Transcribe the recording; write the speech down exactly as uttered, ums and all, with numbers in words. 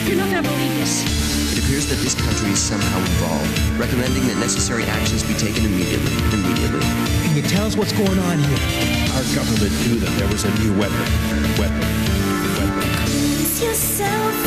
You're not going to believe this. It appears that this country is somehow involved, recommending that necessary actions be taken immediately. Immediately. Can you tell us what's going on here? Our government knew that there was a new weapon. Weapon. Weapon. Please yourself.